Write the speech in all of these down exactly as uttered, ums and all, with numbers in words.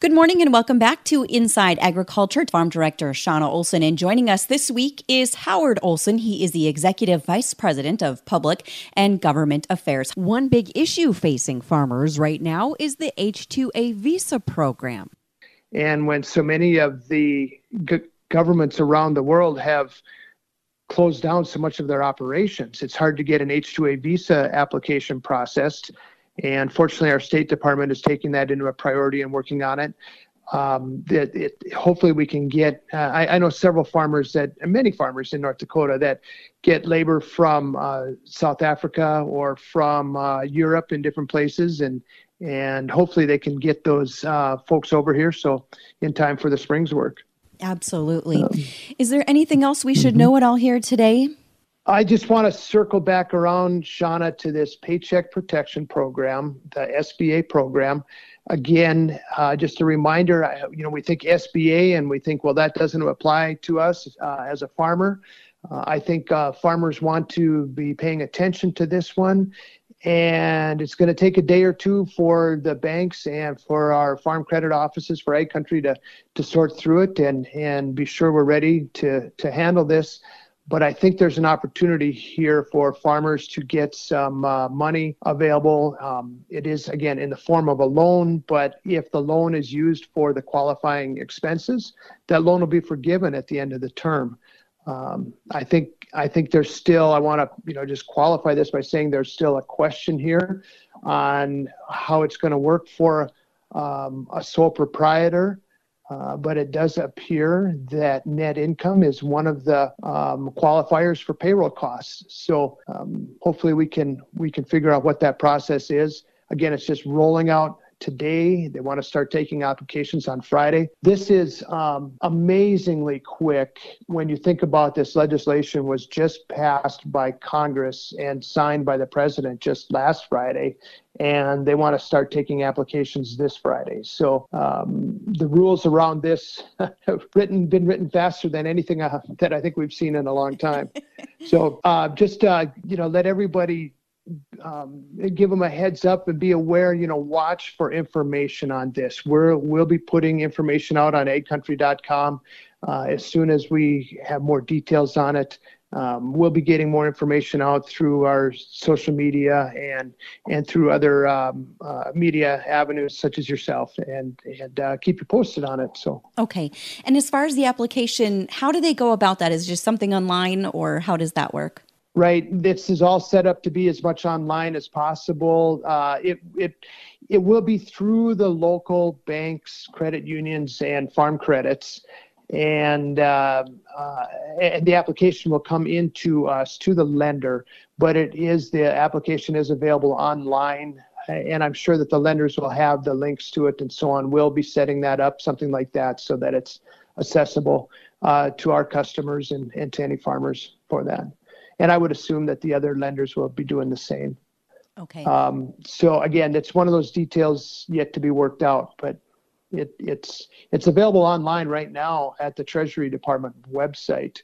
Good morning and welcome back to Inside Agriculture. Farm Director Shauna Olson, and joining us this week is Howard Olson. He is the Executive Vice President of Public and Government Affairs. One big issue facing farmers right now is the H two A visa program. And when so many of the g- governments around the world have closed down so much of their operations, it's hard to get an H two A visa application processed. And fortunately, our State Department is taking that into a priority and working on it. Um, that it, hopefully we can get, uh, I, I know several farmers that, many farmers in North Dakota that get labor from uh, South Africa or from uh, Europe in different places. And, and hopefully they can get those uh, folks over here. So in time for the spring's work. Absolutely. Um, is there anything else we should mm-hmm. know at all here today? I just want to circle back around, Shauna, to this Paycheck Protection Program, the S B A program. Again, uh, just a reminder, you know, we think S B A and we think, well, that doesn't apply to us uh, as a farmer. Uh, I think uh, farmers want to be paying attention to this one. And it's going to take a day or two for the banks and for our farm credit offices for Ag Country to, to sort through it and, and be sure we're ready to, to handle this. But I think there's an opportunity here for farmers to get some uh, money available. Um, it is, again, in the form of a loan, but if the loan is used for the qualifying expenses, that loan will be forgiven at the end of the term. Um, I think I think there's still, I want to, you know, just qualify this by saying there's still a question here on how it's going to work for um, a sole proprietor. Uh, but it does appear that net income is one of the um, qualifiers for payroll costs. So um, hopefully we can we can figure out what that process is. Again, it's just rolling out today. They want to start taking applications on Friday. This is um, amazingly quick when you think about this. Legislation was just passed by Congress and signed by the president just last Friday. And they want to start taking applications this Friday. So um, the rules around this have written, been written faster than anything uh, that I think we've seen in a long time. So uh, just, uh, you know, let everybody um, give them a heads up and be aware, you know, watch for information on this. We're, we'll be putting information out on ag country dot com uh, as soon as we have more details on it. Um, we'll be getting more information out through our social media and and through other um, uh, media avenues such as yourself, and and uh, keep you posted on it. So okay. And as far as the application, how do they go about that? Is it just something online, or how does that work? Right. This is all set up to be as much online as possible. Uh, it it it will be through the local banks, credit unions, and farm credits. And, uh, uh, and the application will come into us, to the lender, but it is, the application is available online, and I'm sure that the lenders will have the links to it and so on. We'll be setting that up, something like that, so that it's accessible uh, to our customers and, and to any farmers for that. And I would assume that the other lenders will be doing the same. Okay. Um, so again, it's one of those details yet to be worked out, but It, it's it's available online right now at the Treasury Department website,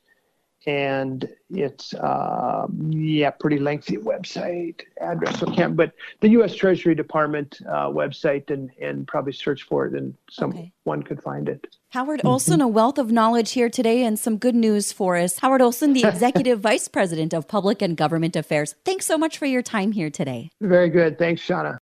and it's uh, yeah pretty lengthy website address. I can't, but the U S Treasury Department uh, website, and and probably search for it, and someone okay. could find it. Howard Olson, a wealth of knowledge here today, and some good news for us. Howard Olson, the Executive Vice President of Public and Government Affairs. Thanks so much for your time here today. Very good. Thanks, Shauna.